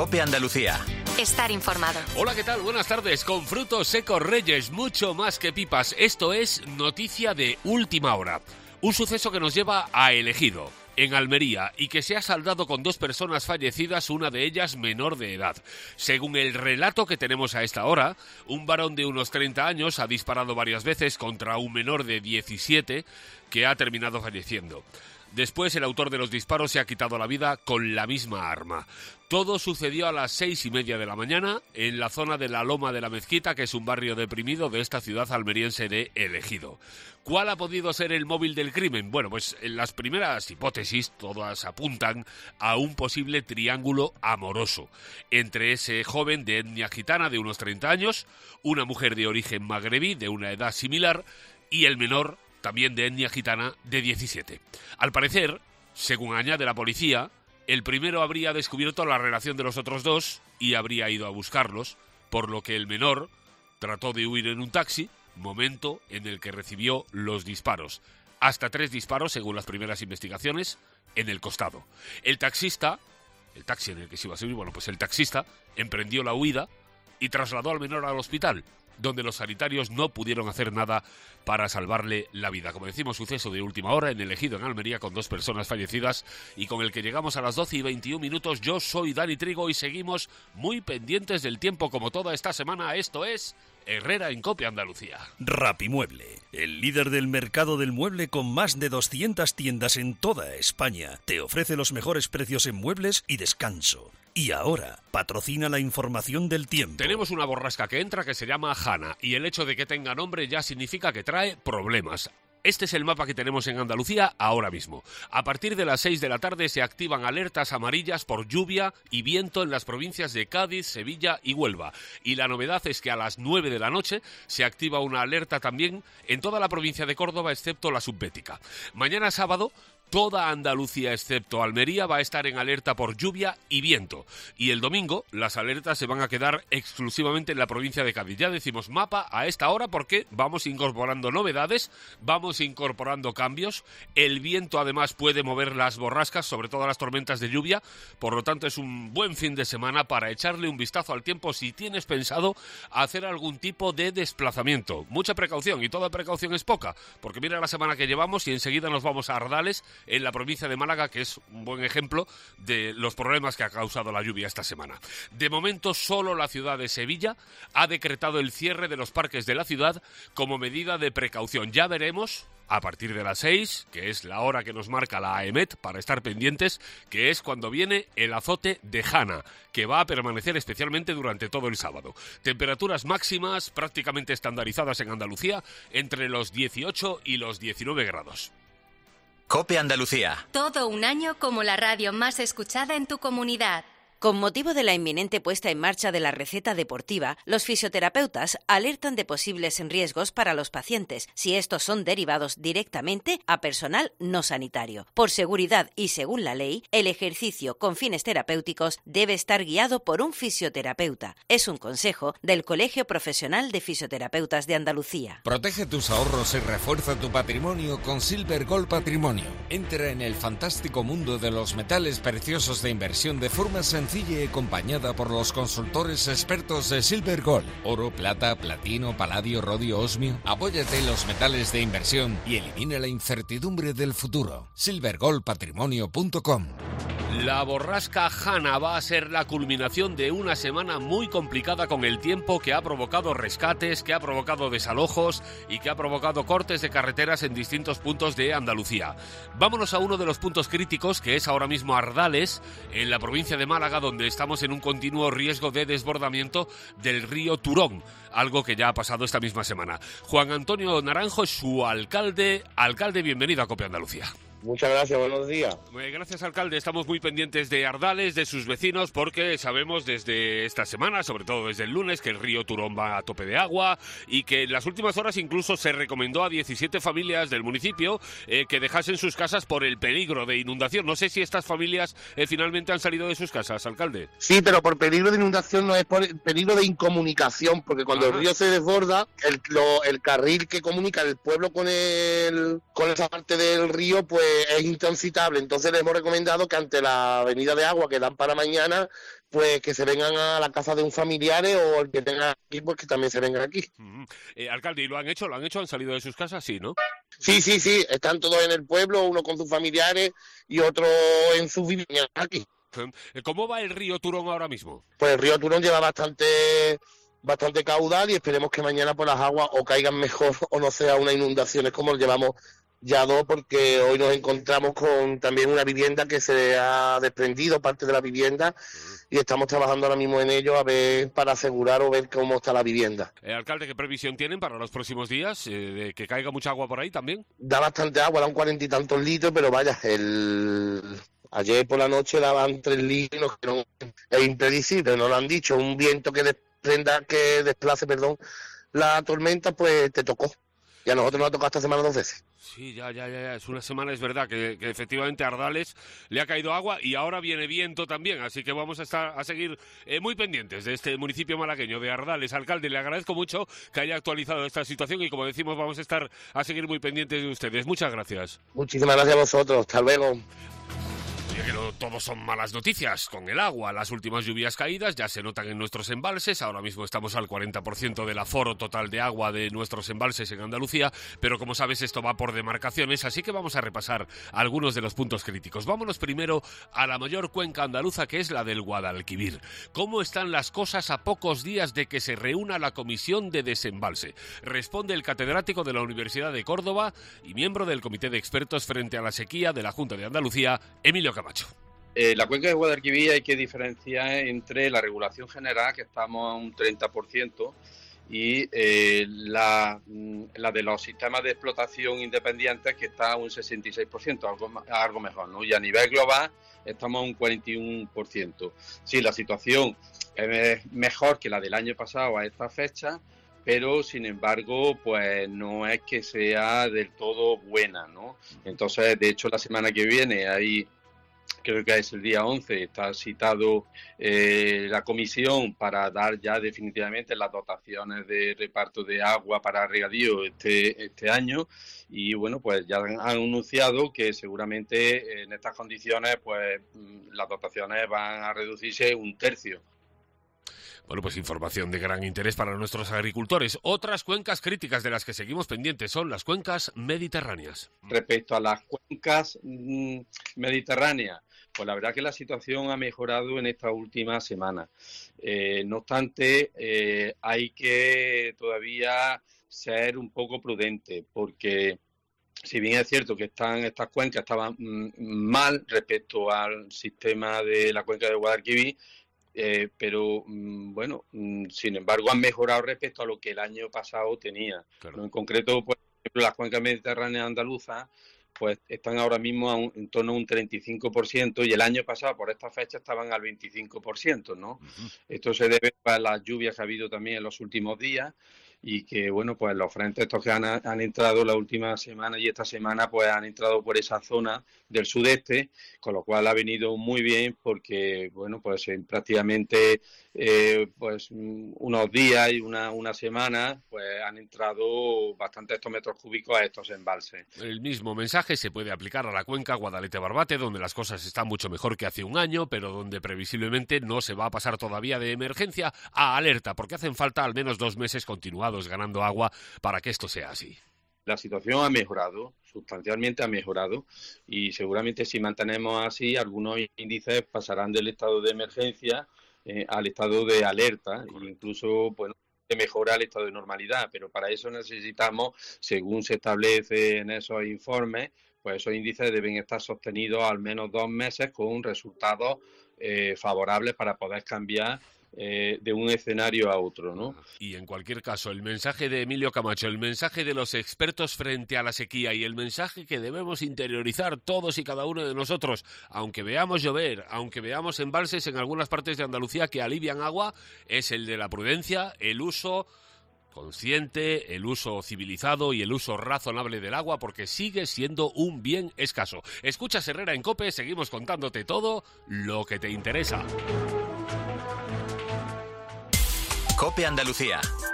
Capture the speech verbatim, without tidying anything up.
COPE Andalucía. Estar informado. Hola, ¿qué tal? Buenas tardes. Con frutos secos Reyes, mucho más que pipas. Esto es noticia de última hora. Un suceso que nos lleva a El Ejido, en Almería, y que se ha saldado con dos personas fallecidas, una de ellas menor de edad. Según el relato que tenemos a esta hora, un varón de unos treinta años ha disparado varias veces contra un menor de diecisiete que ha terminado falleciendo. Después, el autor de los disparos se ha quitado la vida con la misma arma. Todo sucedió a las seis y media de la mañana en la zona de la Loma de la Mezquita, que es un barrio deprimido de esta ciudad almeriense de El Ejido. ¿Cuál ha podido ser el móvil del crimen? Bueno, pues en las primeras hipótesis todas apuntan a un posible triángulo amoroso entre ese joven de etnia gitana de unos treinta años, una mujer de origen magrebí de una edad similar y el menor, también de etnia gitana, de diecisiete. Al parecer, según añade la policía, el primero habría descubierto la relación de los otros dos y habría ido a buscarlos, por lo que el menor trató de huir en un taxi, momento en el que recibió los disparos. Hasta tres disparos, según las primeras investigaciones, en el costado. El taxista, el taxi en el que se iba a subir, bueno, pues el taxista emprendió la huida y trasladó al menor al hospital, donde los sanitarios no pudieron hacer nada para salvarle la vida. Como decimos, suceso de última hora en El Ejido, en Almería, con dos personas fallecidas y con el que llegamos a las doce y veintiún minutos. Yo soy Dani Trigo y seguimos muy pendientes del tiempo como toda esta semana. Esto es Herrera en COPE Andalucía. Rapimueble, el líder del mercado del mueble con más de doscientas tiendas en toda España, te ofrece los mejores precios en muebles y descanso. Y ahora, patrocina la información del tiempo. Tenemos una borrasca que entra que se llama Hanna, y el hecho de que tenga nombre ya significa que trae problemas. Este es el mapa que tenemos en Andalucía ahora mismo. A partir de las seis de la tarde se activan alertas amarillas por lluvia y viento en las provincias de Cádiz, Sevilla y Huelva. Y la novedad es que a las nueve de la noche se activa una alerta también en toda la provincia de Córdoba, excepto la subbética. Mañana sábado, toda Andalucía, excepto Almería, va a estar en alerta por lluvia y viento. Y el domingo, las alertas se van a quedar exclusivamente en la provincia de Cádiz. Ya decimos mapa a esta hora porque vamos incorporando novedades, vamos incorporando cambios. El viento, además, puede mover las borrascas, sobre todo las tormentas de lluvia. Por lo tanto, es un buen fin de semana para echarle un vistazo al tiempo si tienes pensado hacer algún tipo de desplazamiento. Mucha precaución, y toda precaución es poca, porque mira la semana que llevamos y enseguida nos vamos a Ardales, en la provincia de Málaga, que es un buen ejemplo de los problemas que ha causado la lluvia esta semana. De momento, solo la ciudad de Sevilla ha decretado el cierre de los parques de la ciudad como medida de precaución. Ya veremos a partir de las seis, que es la hora que nos marca la AEMET para estar pendientes, que es cuando viene el azote de Hanna, que va a permanecer especialmente durante todo el sábado. Temperaturas máximas prácticamente estandarizadas en Andalucía entre los dieciocho y los diecinueve grados. COPE Andalucía. Todo un año como la radio más escuchada en tu comunidad. Con motivo de la inminente puesta en marcha de la receta deportiva, los fisioterapeutas alertan de posibles riesgos para los pacientes si estos son derivados directamente a personal no sanitario. Por seguridad y según la ley, el ejercicio con fines terapéuticos debe estar guiado por un fisioterapeuta. Es un consejo del Colegio Profesional de Fisioterapeutas de Andalucía. Protege tus ahorros y refuerza tu patrimonio con Silver Gold Patrimonio. Entra en el fantástico mundo de los metales preciosos de inversión de forma sencilla y acompañada por los consultores expertos de Silver Gold. Oro, plata, platino, paladio, rodio, osmio. Apóyate en los metales de inversión y elimina la incertidumbre del futuro. silver gold patrimonio punto com. La borrasca Hanna va a ser la culminación de una semana muy complicada con el tiempo, que ha provocado rescates, que ha provocado desalojos y que ha provocado cortes de carreteras en distintos puntos de Andalucía. Vámonos a uno de los puntos críticos, que es ahora mismo Ardales, en la provincia de Málaga, donde estamos en un continuo riesgo de desbordamiento del río Turón, algo que ya ha pasado esta misma semana. Juan Antonio Naranjo es su alcalde. Alcalde, bienvenido a COPE Andalucía. Muchas gracias, buenos días. Gracias, alcalde. Estamos muy pendientes de Ardales, de sus vecinos, porque sabemos desde esta semana, sobre todo desde el lunes, que el río Turón va a tope de agua y que en las últimas horas incluso se recomendó a diecisiete familias del municipio eh, que dejasen sus casas por el peligro de inundación. No sé si estas familias eh, finalmente han salido de sus casas, alcalde. Sí, pero por peligro de inundación no es por peligro de incomunicación, porque cuando Ajá. el río se desborda, el, lo, el carril que comunica el pueblo con el con esa parte del río, pues pues es intransitable. Entonces les hemos recomendado que ante la venida de agua que dan para mañana, pues que se vengan a la casa de un familiar o el que tenga aquí, pues que también se vengan aquí. Uh-huh. eh, alcalde, ¿y lo han hecho? ¿Lo han hecho? ¿Han salido de sus casas? Sí, ¿no? Sí, sí, sí, están todos en el pueblo, uno con sus familiares y otro en sus viviendas aquí. ¿Cómo va el río Turón ahora mismo? Pues el río Turón lleva bastante bastante caudal y esperemos que mañana por las aguas o caigan mejor o no sea una inundación. Es como llevamos ya dos, porque hoy nos encontramos con también una vivienda que se ha desprendido, parte de la vivienda, y estamos trabajando ahora mismo en ello a ver para asegurar o ver cómo está la vivienda. Eh, alcalde, ¿qué previsión tienen para los próximos días? Eh, ¿De que caiga mucha agua por ahí también? Da bastante agua, da un cuarenta y tantos litros, pero vaya, el ayer por la noche daban tres litros, que no, es impredecible, no lo han dicho, un viento que desprenda, que desplace, perdón, la tormenta, pues te tocó. Y a nosotros nos ha tocado esta semana dos veces. Sí, ya, ya, ya, es una semana, es verdad, que, que efectivamente a Ardales le ha caído agua y ahora viene viento también, así que vamos a estar a seguir eh, muy pendientes de este municipio malagueño de Ardales. Alcalde, le agradezco mucho que haya actualizado esta situación y, como decimos, vamos a estar a seguir muy pendientes de ustedes. Muchas gracias. Muchísimas gracias a vosotros, hasta luego. Oye, que no todos son malas noticias. Con el agua, las últimas lluvias caídas ya se notan en nuestros embalses. Ahora mismo estamos al cuarenta por ciento del aforo total de agua de nuestros embalses en Andalucía, pero como sabes esto va por demarcaciones, así que vamos a repasar algunos de los puntos críticos. Vámonos primero a la mayor cuenca andaluza, que es la del Guadalquivir. ¿Cómo están las cosas a pocos días de que se reúna la Comisión de Desembalse? Responde el catedrático de la Universidad de Córdoba y miembro del Comité de Expertos frente a la sequía de la Junta de Andalucía, Emilio Camacho. Eh, la cuenca de Guadalquivir hay que diferenciar entre la regulación general, que estamos a un treinta por ciento, y eh, la, la de los sistemas de explotación independientes, que está a un sesenta y seis por ciento, algo, algo mejor, ¿no? Y a nivel global estamos a un cuarenta y uno por ciento. Sí, la situación es mejor que la del año pasado a esta fecha, pero sin embargo, pues no es que sea del todo buena, ¿no? Entonces, de hecho, la semana que viene hay... creo que es el día once, está citado eh, la comisión para dar ya definitivamente las dotaciones de reparto de agua para regadío este, este año, y bueno, pues ya han anunciado que seguramente en estas condiciones pues las dotaciones van a reducirse un tercio. Bueno, pues información de gran interés para nuestros agricultores. Otras cuencas críticas de las que seguimos pendientes son las cuencas mediterráneas. Respecto a las cuencas mmm, mediterráneas, pues la verdad que la situación ha mejorado en esta última semana. Eh, no obstante, eh, hay que todavía ser un poco prudente, porque si bien es cierto que están estas cuencas estaban mmm, mal respecto al sistema de la cuenca de Guadalquivir, Eh, pero mm, bueno, mm, sin embargo han mejorado respecto a lo que el año pasado tenía. Claro. ¿No? En concreto, por ejemplo, las cuencas mediterráneas andaluzas pues están ahora mismo a un, en torno a un treinta y cinco por ciento, y el año pasado por esta fecha estaban al veinticinco por ciento, ¿no? Uh-huh. Esto se debe a las lluvias que ha habido también en los últimos días, y que bueno, pues los frentes estos que han, han entrado la última semana y esta semana pues han entrado por esa zona del sudeste, con lo cual ha venido muy bien, porque bueno, pues en prácticamente eh, pues unos días y una, una semana pues han entrado bastantes hectómetros cúbicos a estos embalses. El mismo mensaje se puede aplicar a la cuenca Guadalete-Barbate, donde las cosas están mucho mejor que hace un año, pero donde previsiblemente no se va a pasar todavía de emergencia a alerta, porque hacen falta al menos dos meses continuados ganando agua para que esto sea así. La situación ha mejorado, sustancialmente ha mejorado, y seguramente si mantenemos así, algunos índices pasarán del estado de emergencia eh, al estado de alerta, e incluso bueno, de mejora al estado de normalidad, pero para eso necesitamos, según se establece en esos informes, pues esos índices deben estar sostenidos al menos dos meses con resultados eh, favorables para poder cambiar Eh, de un escenario a otro, ¿no? Y en cualquier caso, el mensaje de Emilio Camacho, el mensaje de los expertos frente a la sequía y el mensaje que debemos interiorizar todos y cada uno de nosotros, aunque veamos llover, aunque veamos embalses en algunas partes de Andalucía que alivian agua, es el de la prudencia, el uso consciente, el uso civilizado y el uso razonable del agua, porque sigue siendo un bien escaso. Escuchas Herrera en COPE, seguimos contándote todo lo que te interesa. COPE Andalucía.